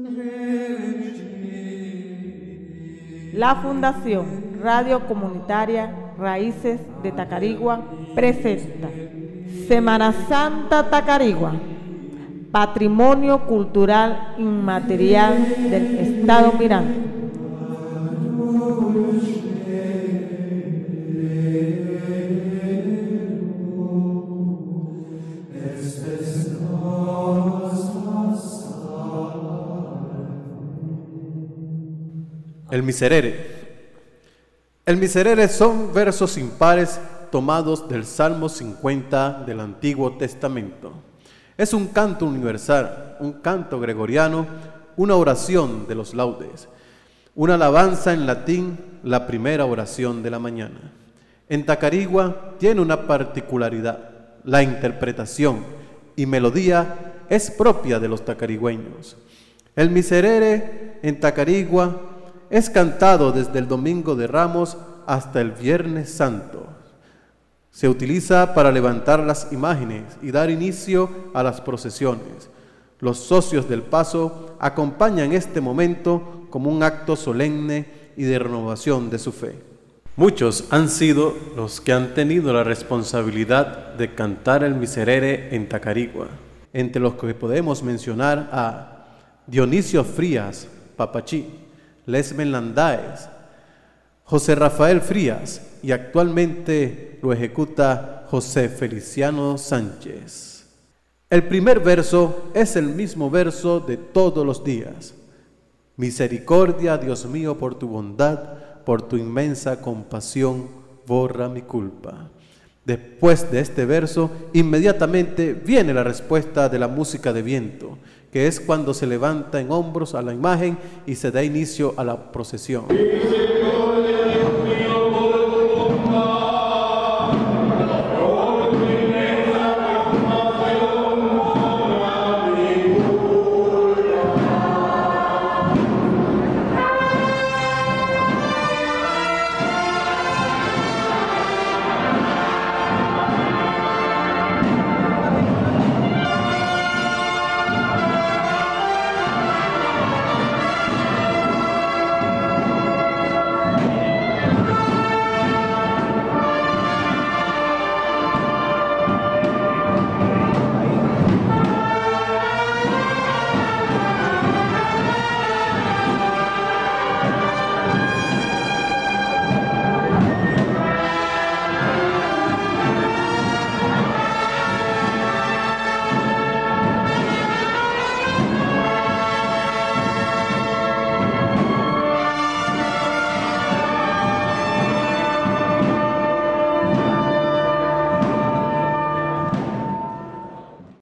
La Fundación Radio Comunitaria Raíces de Tacarigua presenta Semana Santa Tacarigua, Patrimonio Cultural Inmaterial del Estado Miranda. El Miserere. El Miserere son versos impares tomados del Salmo 50 del Antiguo Testamento. Es un canto universal, un canto gregoriano, una oración de los laudes, una alabanza en latín, la primera oración de la mañana. En Tacarigua tiene una particularidad: la interpretación y melodía es propia de los tacarigüeños. El Miserere en Tacarigua es cantado desde el Domingo de Ramos hasta el Viernes Santo. Se utiliza para levantar las imágenes y dar inicio a las procesiones. Los socios del paso acompañan este momento como un acto solemne y de renovación de su fe. Muchos han sido los que han tenido la responsabilidad de cantar el Miserere en Tacarigua, entre los que podemos mencionar a Dionisio Frías, Papachí, Lesmen Landáez, José Rafael Frías, y actualmente lo ejecuta José Feliciano Sánchez. El primer verso es el mismo verso de todos los días. Misericordia, Dios mío, por tu bondad, por tu inmensa compasión, borra mi culpa. Después de este verso, inmediatamente viene la respuesta de la música de viento, que es cuando se levanta en hombros a la imagen y se da inicio a la procesión.